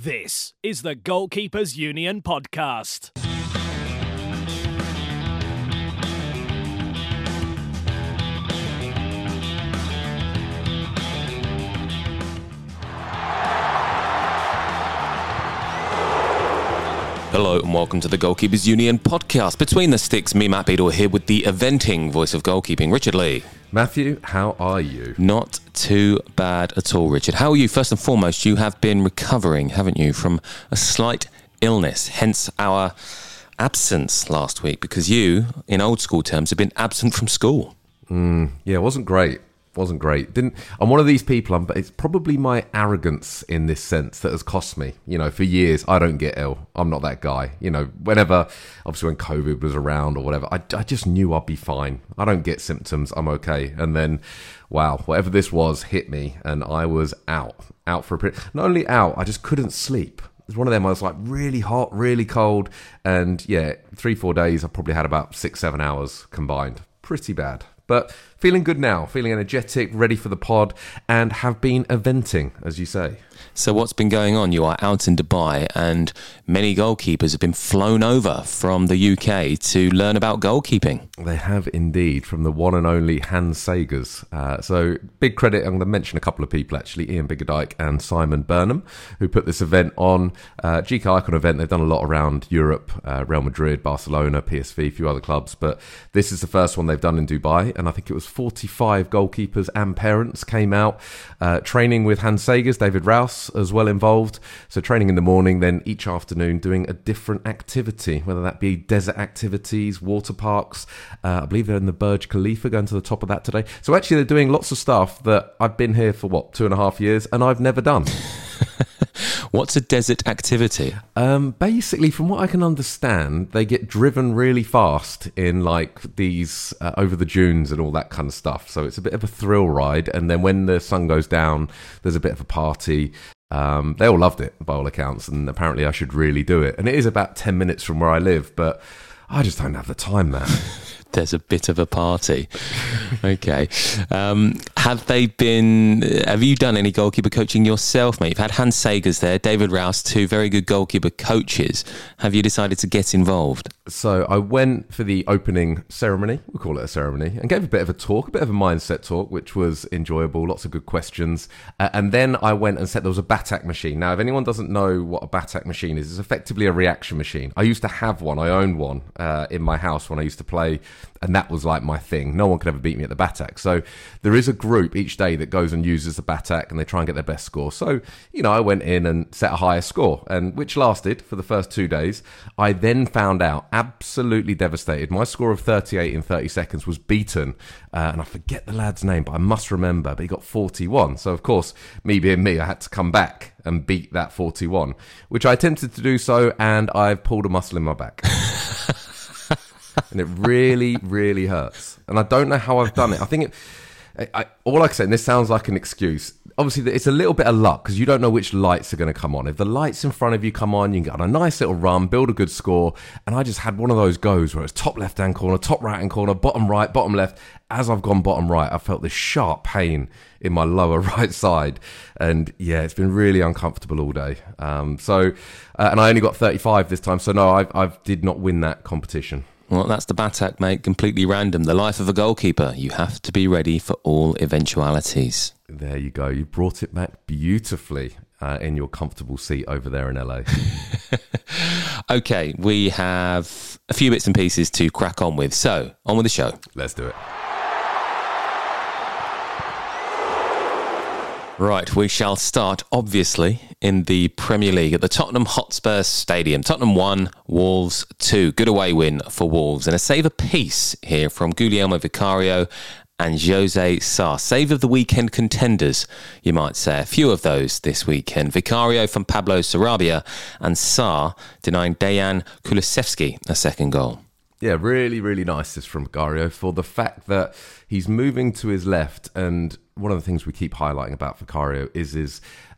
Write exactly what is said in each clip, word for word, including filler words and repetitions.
This is the Goalkeepers Union podcast. Hello and welcome to the Goalkeepers Union podcast. Between the sticks, me, Matt Beadle, here with the eventing voice of goalkeeping, Richard Lee. Matthew, how are you? Not too bad at all, Richard. How are you? First and foremost, you have been recovering, haven't you, from a slight illness, hence our absence last week, because you, in old school terms, have been absent from school. Mm, yeah, it wasn't great. Wasn't great. Didn't. I'm one of these people. I'm, it's probably my arrogance in this sense that has cost me. You know, for years I don't get ill. I'm not that guy. You know, whenever, obviously when COVID was around or whatever, I, I just knew I'd be fine. I don't get symptoms. I'm okay. And then, wow, whatever this was hit me, and I was out, out for a period. Not only out, I just couldn't sleep. It was one of them. I was like really hot, really cold, and yeah, three, four days. I probably had about six, seven hours combined. Pretty bad. But feeling good now, feeling energetic, ready for the pod, and have been eventing, as you say. So what's been going on? You are out in Dubai, and many goalkeepers have been flown over from the U K to learn about goalkeeping. They have indeed, from the one and only Hans Sagers. Uh, so big credit, I'm going to mention a couple of people actually, Ian Biggerdike and Simon Burnham, who put this event on. Uh, G K Icon event, they've done a lot around Europe, uh, Real Madrid, Barcelona, P S V, a few other clubs, but this is the first one they've done in Dubai, and I think it was forty-five goalkeepers and parents came out uh, training with Hans Sagers, David Rouse as well involved. So training in the morning, then each afternoon doing a different activity, whether that be desert activities, water parks. Uh, I believe they're in the Burj Khalifa, going to the top of that today. So actually they're doing lots of stuff that I've been here for, what, two and a half years, and I've never done. What's a desert activity? Um, basically, from what I can understand, they get driven really fast in like these uh, over the dunes and all that kind of stuff. So it's a bit of a thrill ride. And then when the sun goes down, there's a bit of a party. Um, they all loved it, by all accounts. And apparently I should really do it. And it is about ten minutes from where I live, but I just don't have the time, man. There's a bit of a party. Okay. Um, have they been, have you done any goalkeeper coaching yourself, mate? You've had Hans Sagers there, David Rouse, two very good goalkeeper coaches. Have you decided to get involved? So I went for the opening ceremony, we'll call it a ceremony, and gave a bit of a talk, a bit of a mindset talk, which was enjoyable, lots of good questions. Uh, and then I went and said there was a Batak machine. Now, if anyone doesn't know what a Batak machine is, it's effectively a reaction machine. I used to have one, I owned one uh, in my house when I used to play, and that was like my thing. No one could ever beat me at the Batak. So there is a group each day that goes and uses the Batak, and they try and get their best score. So, you know, I went in and set a higher score, and which lasted for the first two days. I then found out, absolutely devastated, my score of thirty-eight in thirty seconds was beaten. Uh, and I forget the lad's name, but I must remember, but he got forty-one. So, of course, me being me, I had to come back and beat that forty-one, which I attempted to do so, and I've pulled a muscle in my back. And it really, really hurts. And I don't know how I've done it. I think it, I, I, all I can say, and this sounds like an excuse, obviously it's a little bit of luck because you don't know which lights are going to come on. If the lights in front of you come on, you can get on a nice little run, build a good score. And I just had one of those goes where it's top left-hand corner, top right-hand corner, bottom right, bottom left. As I've gone bottom right, I felt this sharp pain in my lower right side. And yeah, it's been really uncomfortable all day. Um, so, uh, and I only got thirty-five this time. So no, I I did not win that competition. Well, that's the Batak, mate. Completely random. The life of a goalkeeper. You have to be ready for all eventualities. There you go. You brought it back beautifully uh, in your comfortable seat over there in L A. Okay, we have a few bits and pieces to crack on with. So, on with the show. Let's do it. Right, we shall start, obviously, in the Premier League at the Tottenham Hotspur Stadium. Tottenham one, Wolves two. Good away win for Wolves. And a save apiece here from Guglielmo Vicario and Jose Sá. Save of the weekend contenders, you might say. A few of those this weekend. Vicario from Pablo Sarabia, and Sá denying Dejan Kulusevski a second goal. Yeah, really, really nice this from Vicario for the fact that he's moving to his left, and one of the things we keep highlighting about Vicario is his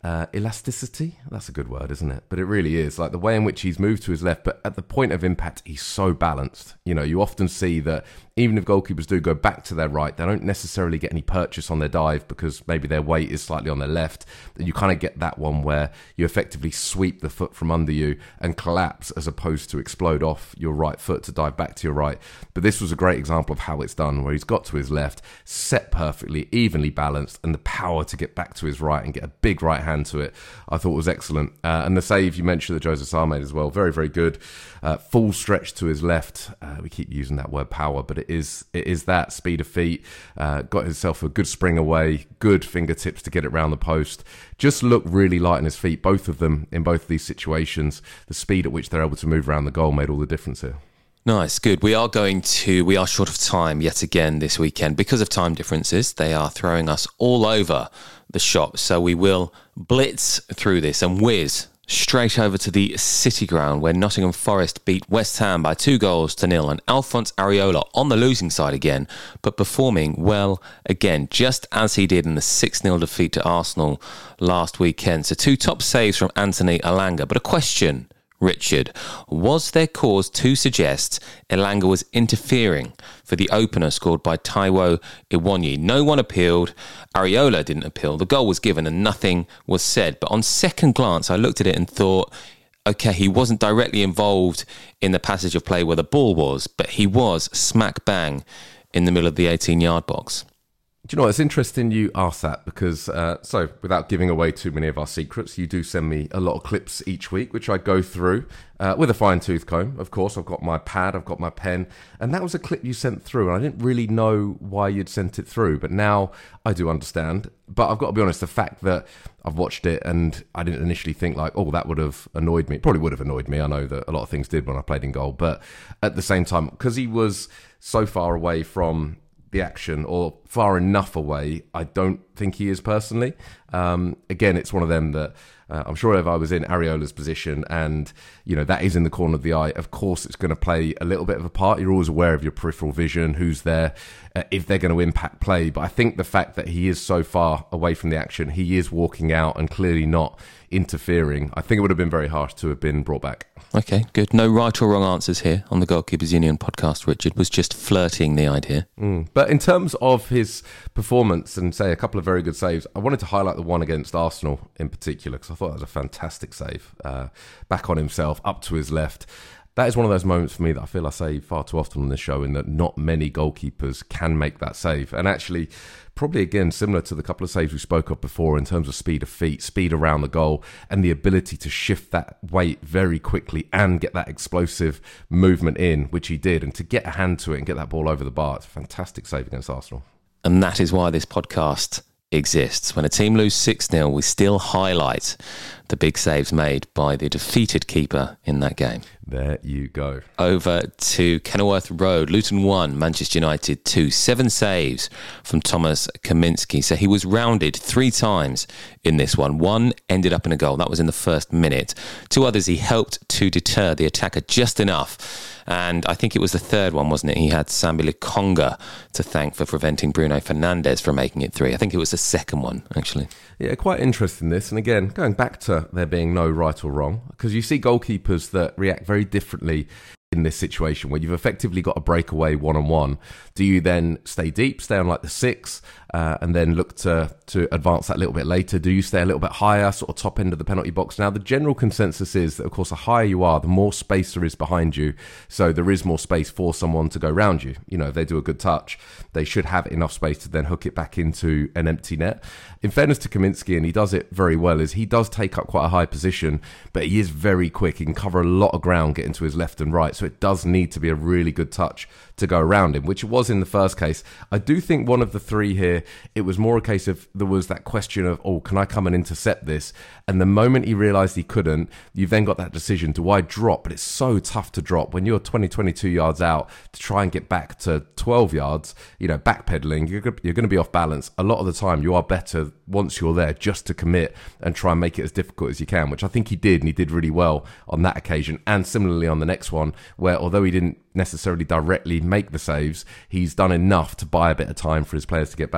uh, elasticity. That's a good word, isn't it? But it really is. Like the way in which he's moved to his left, but at the point of impact, he's so balanced. You know, you often see that even if goalkeepers do go back to their right, they don't necessarily get any purchase on their dive because maybe their weight is slightly on their left. And you kind of get that one where you effectively sweep the foot from under you and collapse as opposed to explode off your right foot to dive back to your right. But this was a great example of how it's done, where he's got to his left, set perfectly, evenly balanced, and the power to get back to his right and get a big right hand to it, I thought was excellent. Uh, and the save you mentioned that José Sá made as well, very, very good. Uh, full stretch to his left. Uh, we keep using that word power, but it is it is that speed of feet. Uh, got himself a good spring away, good fingertips to get it round the post. Just looked really light on his feet, both of them in both of these situations. The speed at which they're able to move around the goal made all the difference here. Nice, good. We are going to, we are short of time yet again this weekend because of time differences. They are throwing us all over the shop. So we will blitz through this and whiz straight over to the City Ground where Nottingham Forest beat West Ham by two goals to nil, and Alphonse Areola on the losing side again, but performing well again, just as he did in the six nil defeat to Arsenal last weekend. So two top saves from Anthony Elanga, but a question, Richard, was there cause to suggest Elanga was interfering for the opener scored by Taiwo Iwonyi? No one appealed. Areola didn't appeal. The goal was given and nothing was said. But on second glance, I looked at it and thought, okay, he wasn't directly involved in the passage of play where the ball was, but he was smack bang in the middle of the eighteen-yard box. Do you know what? It's interesting you ask that because, uh, so without giving away too many of our secrets, you do send me a lot of clips each week, which I go through uh, with a fine tooth comb. Of course, I've got my pad, I've got my pen, and that was a clip you sent through, and I didn't really know why you'd sent it through, but now I do understand. But I've got to be honest, the fact that I've watched it and I didn't initially think like, oh, that would have annoyed me. It probably would have annoyed me. I know that a lot of things did when I played in goal, but at the same time, because he was so far away from the action or far enough away, I don't think he is personally. Um, again, it's one of them that uh, I'm sure if I was in Areola's position and, you know, that is in the corner of the eye, of course it's going to play a little bit of a part. You're always aware of your peripheral vision, who's there, uh, if they're going to impact play. But I think the fact that he is so far away from the action, he is walking out and clearly not interfering, I think it would have been very harsh to have been brought back. Okay, good. No right or wrong answers here on the Goalkeepers Union podcast. Richard was just flirting the idea. Mm. But in terms of his performance and, say, a couple of very good saves, I wanted to highlight the one against Arsenal in particular because I thought that was a fantastic save. Uh, back on himself, up to his left. That is one of those moments for me that I feel I say far too often on this show, in that not many goalkeepers can make that save. And actually, probably again, similar to the couple of saves we spoke of before in terms of speed of feet, speed around the goal, and the ability to shift that weight very quickly and get that explosive movement in, which he did, and to get a hand to it and get that ball over the bar. It's a fantastic save against Arsenal. And that is why this podcast exists. When a team lose six nil, we still highlight the big saves made by the defeated keeper in that game. There you go. Over to Kenilworth Road. Luton one, Manchester United two. Seven saves from Thomas Kaminski. So he was rounded three times in this one. One ended up in a goal. That was in the first minute. Two others he helped to deter the attacker just enough. And I think it was the third one, wasn't it? He had Sambi Lokonga to thank for preventing Bruno Fernandes from making it three. I think it was the second one, actually. Yeah, quite interesting this. And again, going back to there being no right or wrong, because you see goalkeepers that react very differently in this situation where you've effectively got a breakaway one-on-one. Do you then stay deep, stay on like the six, uh, and then look to to advance that a little bit later? Do you stay a little bit higher, sort of top end of the penalty box? Now, the general consensus is that, of course, the higher you are, the more space there is behind you. So there is more space for someone to go round you. You know, if they do a good touch, they should have enough space to then hook it back into an empty net. In fairness to Kaminski, and he does it very well, is he does take up quite a high position, but he is very quick. He can cover a lot of ground getting to his left and right. So it does need to be a really good touch to go around him, which it was in the first case. I do think one of the three here, it was more a case of there was that question of, oh, can I come and intercept this? And the moment he realised he couldn't, you've then got that decision, do I drop? But it's so tough to drop when you're twenty, twenty-two yards out to try and get back to twelve yards, you know, backpedaling, you're, you're going to be off balance. A lot of the time you are better once you're there just to commit and try and make it as difficult as you can, which I think he did, and he did really well on that occasion. And similarly on the next one, where although he didn't necessarily directly make the saves, he's done enough to buy a bit of time for his players to get back.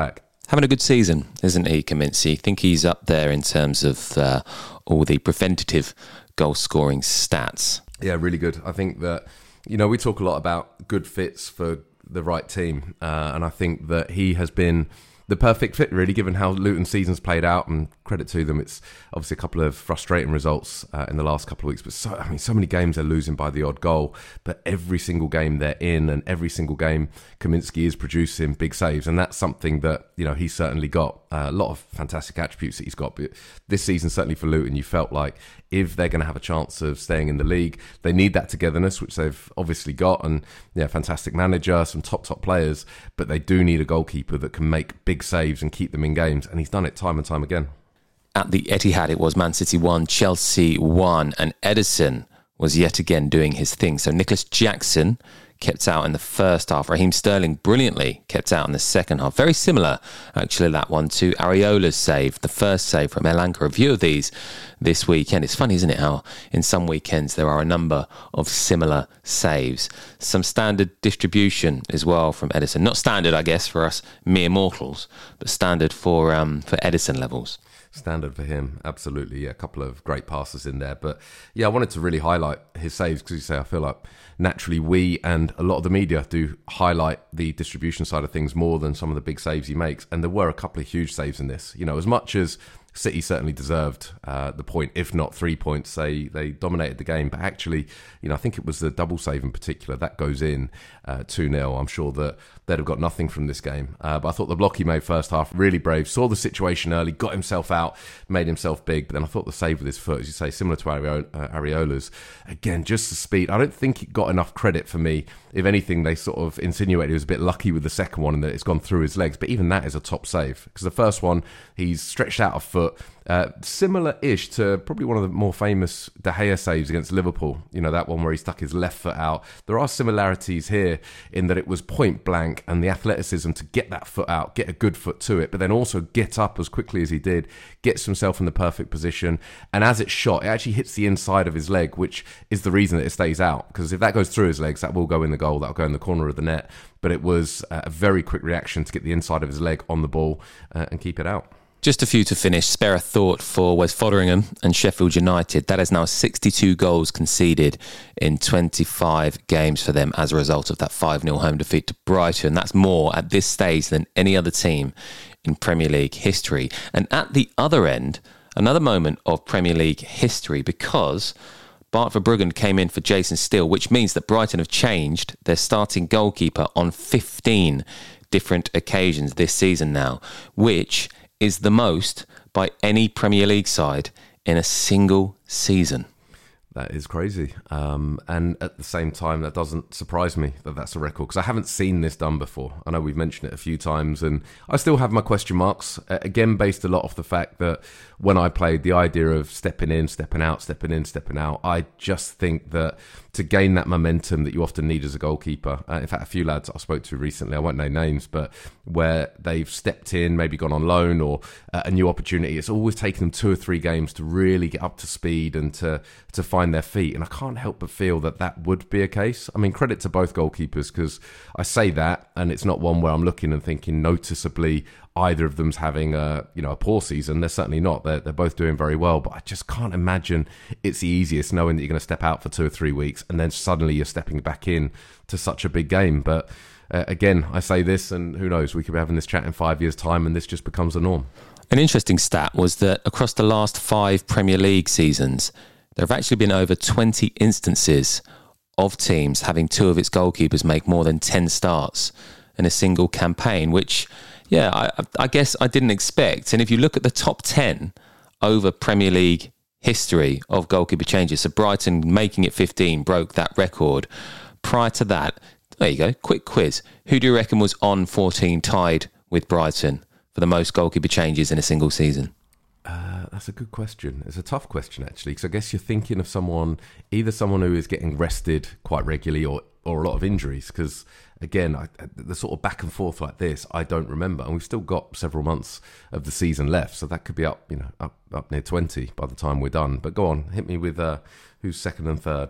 Having a good season, isn't he, Kaminski? I think he's up there in terms of uh, all the preventative goal-scoring stats. Yeah, really good. I think that, you know, we talk a lot about good fits for the right team, uh, and I think that he has been the perfect fit, really, given how Luton's season's played out, and credit to them. It's obviously a couple of frustrating results uh, in the last couple of weeks, but so, I mean, so many games they're losing by the odd goal, but every single game they're in, and every single game Kaminski is producing big saves, and that's something that, you know, he's certainly got. Uh, a lot of fantastic attributes that he's got, but this season, certainly for Luton, you felt like if they're going to have a chance of staying in the league, they need that togetherness, which they've obviously got, and yeah, fantastic manager, some top, top players, but they do need a goalkeeper that can make big saves and keep them in games, and he's done it time and time again. At the Etihad, it was Man City one, Chelsea one, and Ederson was yet again doing his thing. So Nicholas Jackson kept out in the first half. Raheem Sterling brilliantly kept out in the second half. Very similar, actually, that one to Areola's save, the first save from Elanga. A few of these this weekend. It's funny, isn't it, how in some weekends there are a number of similar saves. Some standard distribution as well from Ederson. Not standard, I guess, for us mere mortals, but standard for um, for Ederson levels. Standard for him, absolutely. Yeah, a couple of great passes in there. But yeah, I wanted to really highlight his saves because you say I feel like naturally we and a lot of the media do highlight the distribution side of things more than some of the big saves he makes. And there were a couple of huge saves in this. You know, as much as City certainly deserved uh, the point, if not three points. They they dominated the game, but actually, you know, I think it was the double save in particular that goes in uh, two nil. I'm sure that they'd have got nothing from this game. Uh, but I thought the block he made first half really brave. Saw the situation early, got himself out, made himself big. But then I thought the save with his foot, as you say, similar to Areola, uh, Areola's. Again, just the speed. I don't think it got enough credit for me. If anything, they sort of insinuated he was a bit lucky with the second one and that it's gone through his legs. But even that is a top save because the first one, he's stretched out a foot. Uh, similar-ish to probably one of the more famous De Gea saves against Liverpool. You know, that one where he stuck his left foot out. There are similarities here in that it was point blank and the athleticism to get that foot out, get a good foot to it, but then also get up as quickly as he did, gets himself in the perfect position. And as it's shot, it actually hits the inside of his leg, which is the reason that it stays out. Because if that goes through his legs, that will go in the goal, that will go in the corner of the net. But it was a very quick reaction to get the inside of his leg on the ball uh, and keep it out. Just a few to finish. Spare a thought for Wes Foderingham and Sheffield United. That is now sixty-two goals conceded in twenty-five games for them as a result of that five nil home defeat to Brighton. That's more at this stage than any other team in Premier League history. And at the other end, another moment of Premier League history because Bart Verbruggen came in for Jason Steele, which means that Brighton have changed their starting goalkeeper on fifteen different occasions this season now, which is the most by any Premier League side in a single season. That is crazy. Um, and at the same time, that doesn't surprise me that that's a record because I haven't seen this done before. I know we've mentioned it a few times and I still have my question marks, uh, again, based a lot off the fact that when I played, the idea of stepping in, stepping out, stepping in, stepping out, I just think that to gain that momentum that you often need as a goalkeeper, uh, in fact, a few lads I spoke to recently, I won't name names, but where they've stepped in, maybe gone on loan or uh, a new opportunity, it's always taken them two or three games to really get up to speed and to, to find their feet. And I can't help but feel that that would be a case. I mean, credit to both goalkeepers because I say that and it's not one where I'm looking and thinking noticeably either of them's having a, you know, a poor season. They're certainly not. They're, they're both doing very well, but I just can't imagine it's the easiest knowing that you're going to step out for two or three weeks and then suddenly you're stepping back in to such a big game. But uh, again, I say this and who knows, we could be having this chat in five years' time and this just becomes the norm. An interesting stat was that across the last five Premier League seasons, there have actually been over twenty instances of teams having two of its goalkeepers make more than ten starts in a single campaign, which, yeah, I, I guess I didn't expect. And if you look at the top ten over Premier League history of goalkeeper changes, so Brighton making it fifteen broke that record. Prior to that, there you go, quick quiz. Who do you reckon was on fourteen tied with Brighton for the most goalkeeper changes in a single season? Uh, that's a good question. It's a tough question, actually, because I guess you're thinking of someone, either someone who is getting rested quite regularly or, or a lot of injuries, because, again, I, the sort of back and forth like this, I don't remember. And we've still got several months of the season left, so that could be up, you know, up, up near twenty by the time we're done. But go on, hit me with uh, who's second and third.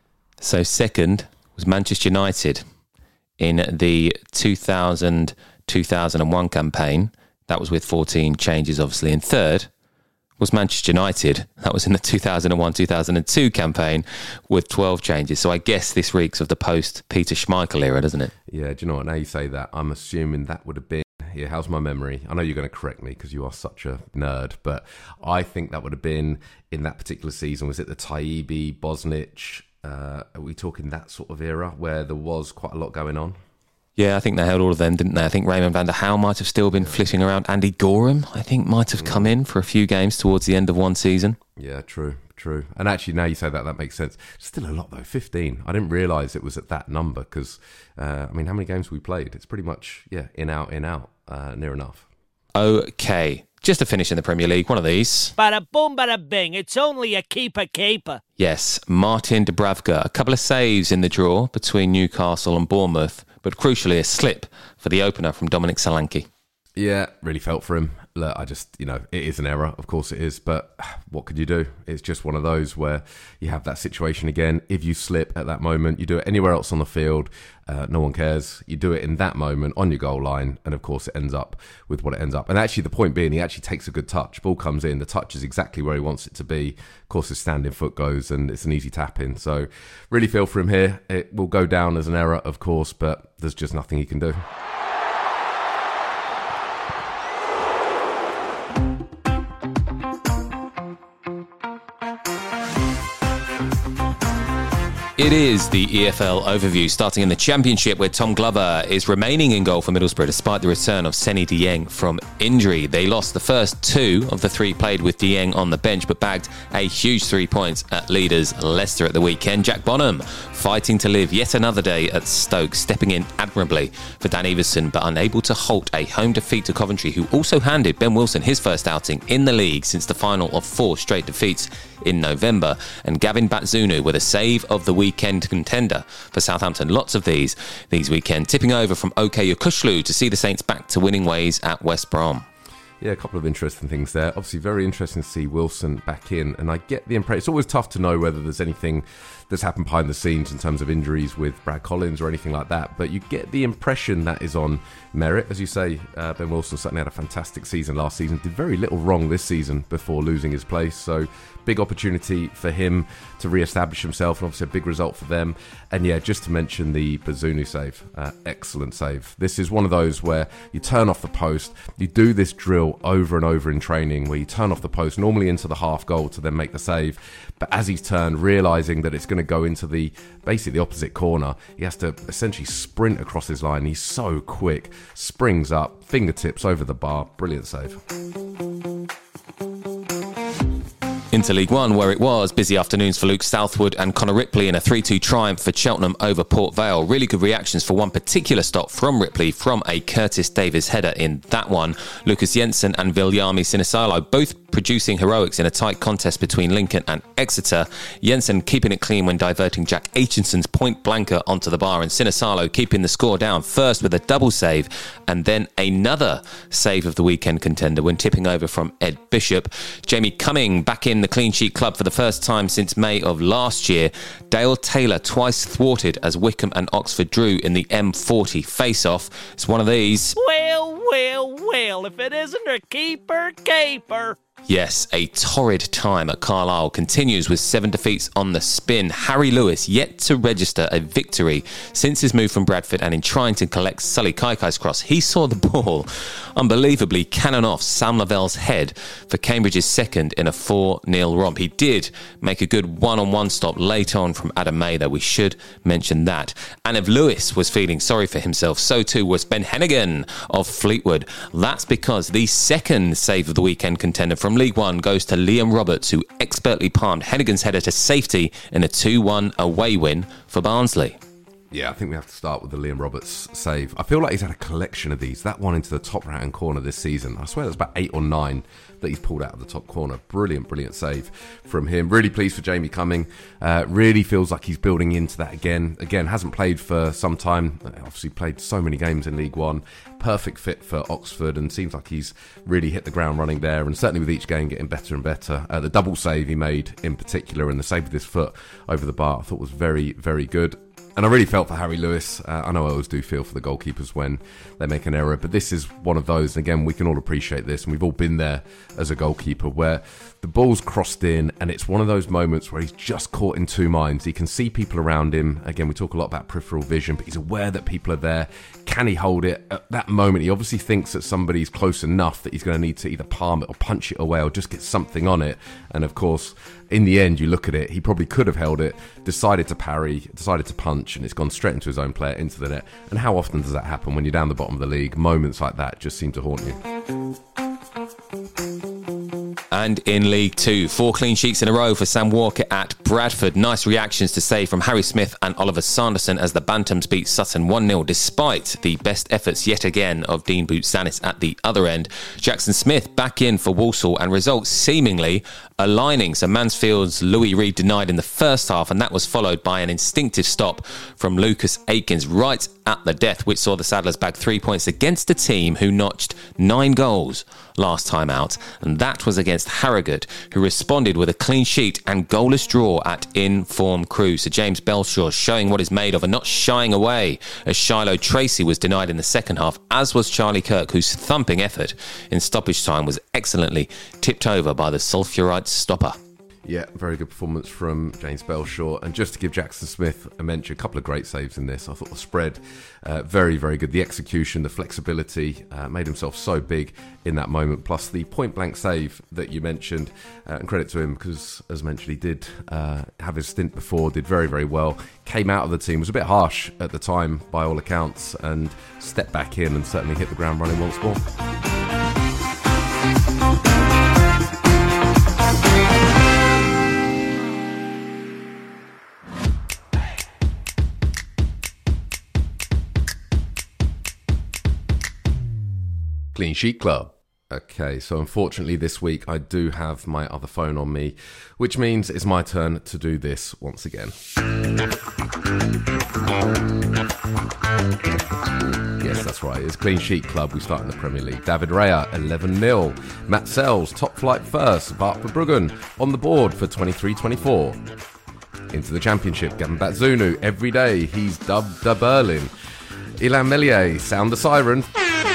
So second was Manchester United in the two thousand two thousand one campaign. That was with fourteen changes, obviously. And third was Manchester United. That was in the two thousand one two thousand two campaign with twelve changes. So I guess this reeks of the post-Peter Schmeichel era, doesn't it? Yeah, do you know what? Now you say that, I'm assuming that would have been... Yeah, how's my memory? I know you're going to correct me because you are such a nerd, but I think that would have been in that particular season. Was it the Taibbi, Bosnich? Uh, are we talking that sort of era where there was quite a lot going on? Yeah, I think they held all of them, didn't they? I think Raymond van der Houw might have still been yeah. flitting around. Andy Gorham, I think, might have come in for a few games towards the end of one season. Yeah, true, true. And actually, now you say that, that makes sense. Still a lot, though, fifteen. I didn't realise it was at that number because, uh, I mean, how many games have we played? It's pretty much, yeah, in, out, in, out, uh, near enough. Okay, just to finish in the Premier League, one of these. Bada boom, bada bing, it's only a keeper keeper. Yes, Martin Dubravka. A couple of saves in the draw between Newcastle and Bournemouth, but crucially a slip for the opener from Dominic Solanke. Yeah, really felt for him. Look, I just, you know, it is an error, of course it is, but what could you do? It's just one of those where you have that situation again. If you slip at that moment, you do it anywhere else on the field, uh, no one cares. You do it in that moment on your goal line, and of course it ends up with what it ends up. And actually the point being, he actually takes a good touch. Ball comes in, the touch is exactly where he wants it to be. Of course his standing foot goes, and it's an easy tap in. So really feel for him here. It will go down as an error, of course, but there's just nothing he can do. It is the E F L overview, starting in the Championship, where Tom Glover is remaining in goal for Middlesbrough despite the return of Seny Dieng from injury. They lost the first two of the three played with Dieng on the bench, but bagged a huge three points at leaders Leicester at the weekend. Jack Bonham fighting to live yet another day at Stoke, stepping in admirably for Dan Everson, but unable to halt a home defeat to Coventry, who also handed Ben Wilson his first outing in the league since the final of four straight defeats in November. And Gavin Batzunu with a save of the weekend contender for Southampton. Lots of these these weekend. Tipping over from OK Yokushlu to see the Saints back to winning ways at West Brom. Yeah, a couple of interesting things there. Obviously, very interesting to see Wilson back in. And I get the impression, it's always tough to know whether there's anything that's happened behind the scenes in terms of injuries with Brad Collins or anything like that. But you get the impression that is on merit. As you say, uh, Ben Wilson certainly had a fantastic season last season. Did very little wrong this season before losing his place. So big opportunity for him to re-establish himself, and obviously a big result for them. And yeah, just to mention the Bazunu save. Uh, excellent save. This is one of those where you turn off the post. You do this drill over and over in training where you turn off the post, normally into the half goal to then make the save. But as he's turned, realising that it's going to go into the basically the opposite corner, he has to essentially sprint across his line. He's so quick, springs up, fingertips over the bar. Brilliant save. Into League One, where it was busy afternoons for Luke Southwood and Connor Ripley in a three two triumph for Cheltenham over Port Vale. Really good reactions for one particular stop from Ripley from a Curtis Davies header in that one. Lucas Jensen and Viljami Sinisalo both producing heroics in a tight contest between Lincoln and Exeter. Jensen keeping it clean when diverting Jack Aitchinson's point blanker onto the bar, and Sinisalo keeping the score down first with a double save and then another save of the weekend contender when tipping over from Ed Bishop. Jamie Cumming back in the clean sheet club for the first time since May of last year. Dale Taylor twice thwarted as Wickham and Oxford drew in the M forty face-off. It's one of these. Well, well, well, if it isn't a keeper caper. Yes, a torrid time at Carlisle continues with seven defeats on the spin. Harry Lewis yet to register a victory since his move from Bradford, and in trying to collect Sully Kaikai's cross, he saw the ball unbelievably cannon off Sam Lavell's head for Cambridge's second in a four nil romp. He did make a good one-on-one stop late on from Adam May, though we should mention that. And if Lewis was feeling sorry for himself, so too was Ben Hennigan of Fleetwood. That's because the second save of the weekend contender from League One goes to Liam Roberts, who expertly palmed Hennigan's header to safety in a two one away win for Barnsley. Yeah, I think we have to start with the Liam Roberts save. I feel like he's had a collection of these. That one into the top right-hand corner this season. I swear there's about eight or nine that he's pulled out of the top corner. Brilliant, brilliant save from him. Really pleased for Jamie Cumming. Uh, really feels like he's building into that again. Again, hasn't played for some time. Obviously played so many games in League One. Perfect fit for Oxford, and seems like he's really hit the ground running there, and certainly with each game getting better and better. Uh, the double save he made in particular, and the save with his foot over the bar, I thought was very, very good. And I really felt for Harry Lewis. Uh, I know I always do feel for the goalkeepers when they make an error, but this is one of those, and again, we can all appreciate this, and we've all been there as a goalkeeper, where the ball's crossed in, and it's one of those moments where he's just caught in two minds. He can see people around him. Again, we talk a lot about peripheral vision, but he's aware that people are there. Can he hold it? At that moment, he obviously thinks that somebody's close enough that he's going to need to either palm it or punch it away or just get something on it. And of course, in the end, you look at it, he probably could have held it, decided to parry, decided to punch, and it's gone straight into his own player, into the net. And how often does that happen when you're down the bottom of the league? Moments like that just seem to haunt you. And in League Two, four clean sheets in a row for Sam Walker at Bradford. Nice reactions to say from Harry Smith and Oliver Sanderson as the Bantams beat Sutton one nil, despite the best efforts yet again of Dean Boutsanis at the other end. Jackson Smith back in for Walsall, and results seemingly aligning. So Mansfield's Louis Reed denied in the first half, and that was followed by an instinctive stop from Lucas Aikens right at the death, which saw the Saddlers bag three points against a team who notched nine goals last time out, and that was against Harrogate, who responded with a clean sheet and goalless draw at in-form Crewe. So James Belshaw showing what is made of and not shying away, as Shiloh Tracy was denied in the second half, as was Charlie Kirk, whose thumping effort in stoppage time was excellently tipped over by the sulphurite stopper. Yeah, very good performance from James Belshaw. And just to give Jackson Smith a mention, a couple of great saves in this. I thought the spread, uh, very, very good. The execution, the flexibility, uh, made himself so big in that moment. Plus the point-blank save that you mentioned. Uh, and credit to him because, as mentioned, he did uh, have his stint before, did very, very well. Came out of the team, was a bit harsh at the time by all accounts, and stepped back in and certainly hit the ground running once more. Clean Sheet Club. Okay, so unfortunately this week I do have my other phone on me, which means it's my turn to do this once again. Yes, that's right, it's Clean Sheet Club. We start in the Premier League. David Raya, eleven nil. Matt Sells, top flight first. Bart Verbruggen on the board for twenty-three twenty-four. Into the Championship, Gavin Batzunu, every day he's dubbed the Berlin. Ilan Melier, sound the siren.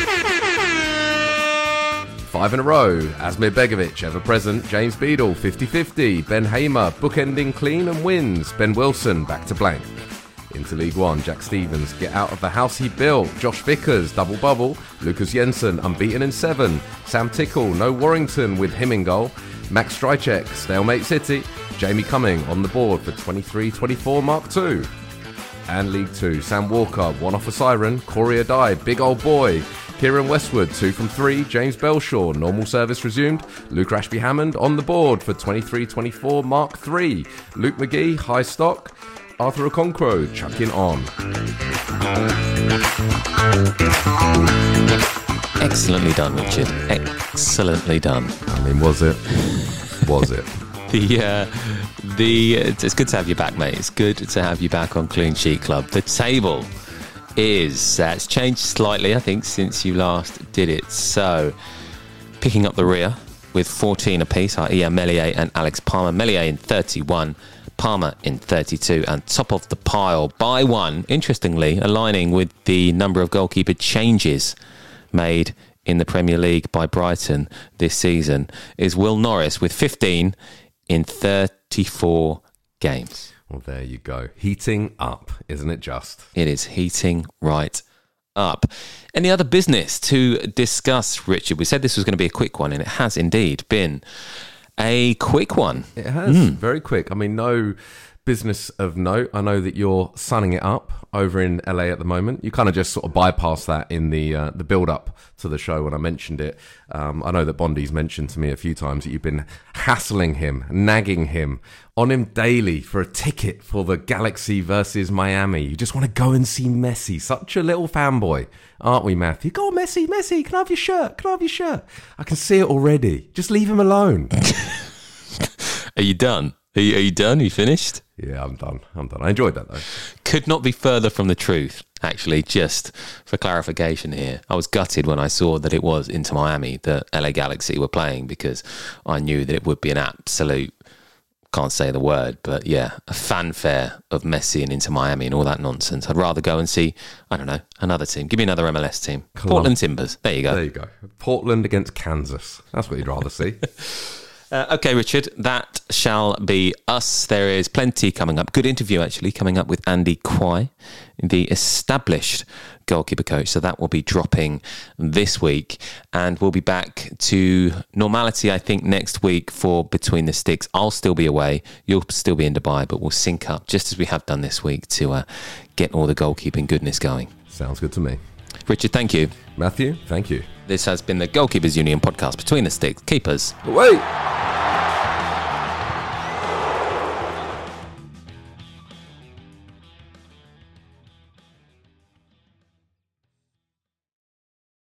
Five in a row. Asmir Begovic, ever present. James Beadle, fifty-fifty. Ben Hamer, bookending clean and wins. Ben Wilson, back to blank. Into League One, Jack Stevens, get out of the house he built. Josh Vickers, double bubble. Lucas Jensen, unbeaten in seven. Sam Tickle, no Warrington with him in goal. Max Strycek, stalemate City. Jamie Cumming on the board for twenty-three twenty-four Mark two. And League Two, Sam Walker, one off a siren. Corey Adai, big old boy. Kieran Westwood, two from three. James Belshaw, normal service resumed. Luke Ashby Hammond on the board for twenty-three twenty-four Mark three. Luke McGee, high stock. Arthur Okonkwo, chucking on. Excellently done, Richard. Excellently done. I mean, was it? Was it? The uh, the it's good to have you back, mate. It's good to have you back on Clean Sheet Club. The table is uh, it's changed slightly, I think, since you last did it. So, picking up the rear with fourteen apiece are Ian Melier and Alex Palmer. Melier in thirty-one, Palmer in thirty-two, and top of the pile by one, interestingly, aligning with the number of goalkeeper changes made in the Premier League by Brighton this season, is Will Norris with fifteen in thirty-four games. Well, there you go. Heating up, isn't it just? It is heating right up. Any other business to discuss, Richard? We said this was going to be a quick one, and it has indeed been a quick one. It has, mm. very quick. I mean, no business of note. I know that you're sunning it up over in L A at the moment. You kind of just sort of bypassed that in the uh, the build-up to the show when I mentioned it. Um, I know that Bondi's mentioned to me a few times that you've been hassling him, nagging him, on him daily for a ticket for the Galaxy versus Miami. You just want to go and see Messi. Such a little fanboy, aren't we, Matthew? Go on, Messi, Messi, can I have your shirt? Can I have your shirt? I can see it already. Just leave him alone. Are you done? Are you, are you done? Are you finished? Yeah, I'm done. I'm done. I enjoyed that, though. Could not be further from the truth, actually, just for clarification here. I was gutted when I saw that it was Inter Miami that L A Galaxy were playing, because I knew that it would be an absolute can't say the word, but yeah, a fanfare of Messi and Inter Miami and all that nonsense. I'd rather go and see, I don't know, another team. Give me another M L S team. Colum- Portland Timbers. There you go. There you go. Portland against Kansas. That's what you'd rather see. Uh, okay, Richard, that shall be us. There is plenty coming up. Good interview, actually, coming up with Andy Kwai, the established goalkeeper coach. So that will be dropping this week. And we'll be back to normality, I think, next week for Between the Sticks. I'll still be away. You'll still be in Dubai, but we'll sync up just as we have done this week to uh, get all the goalkeeping goodness going. Sounds good to me. Richard, thank you. Matthew, thank you. This has been the Goalkeepers Union podcast, Between the Sticks. Keepers. Wait!